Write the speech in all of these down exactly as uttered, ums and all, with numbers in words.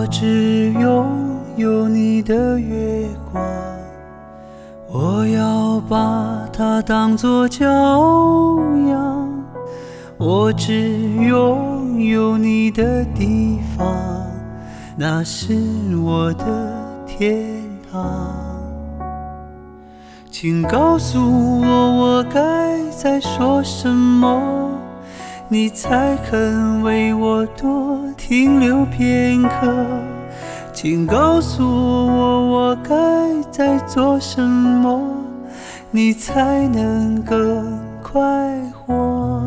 我只拥有你的月光，我要把它当作骄阳。我只拥有你的地方，那是我的天堂。请告诉我，我该再说什么，你才肯为我多停留片刻？请告诉我，我该再做什么，你才能更快活？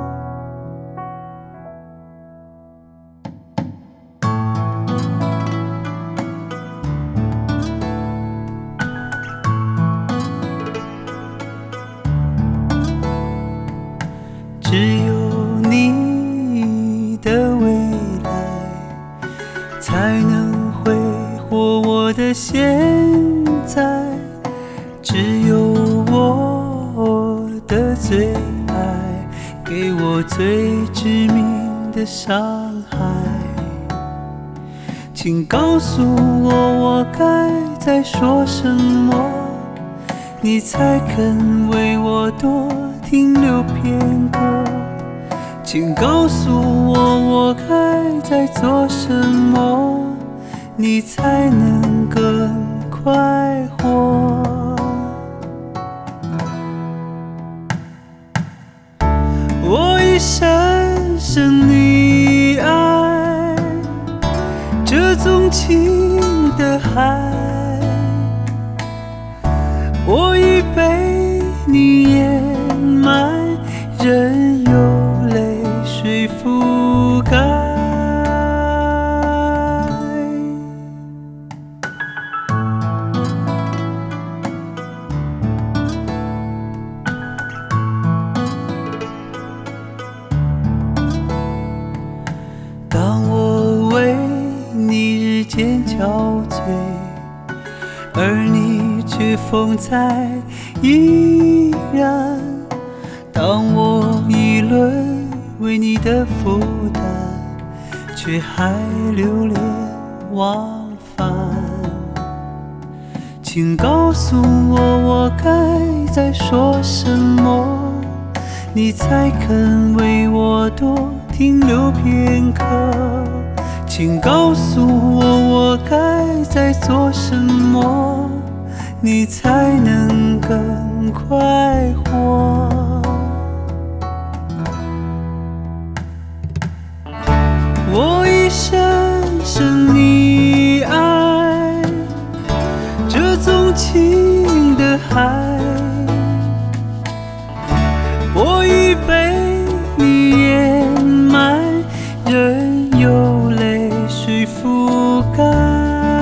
只有你的未来，才能挥霍我的现在。只有我的最爱，给我最致命的伤害。请告诉我，我该再说什么，你才肯为我多停留片刻？请告诉我，我该再做什么，你才能更快活？我已深深溺爱这纵情的海，我已被你掩埋，任由泪水覆盖。当我为你日渐憔悴，而你却风采依然。当我议论为你的负担，却还流连忘返。请告诉我，我该再说什么，你才肯为我多停留片刻？请告诉我，我该再做什么，你才能更快活？我已深深溺爱这纵情的海，我已被你掩埋，任由泪水覆盖。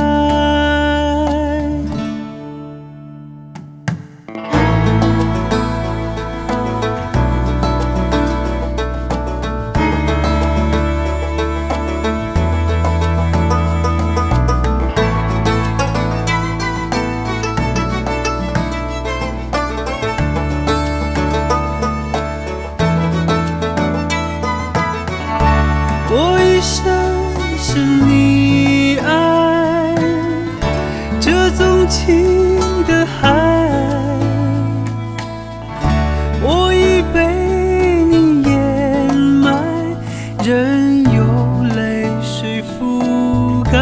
我已深深溺爱这纵情的海，我已被你掩埋，任由泪水覆盖。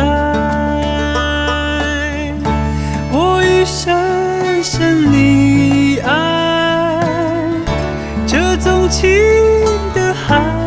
我已深深溺爱这纵情的海，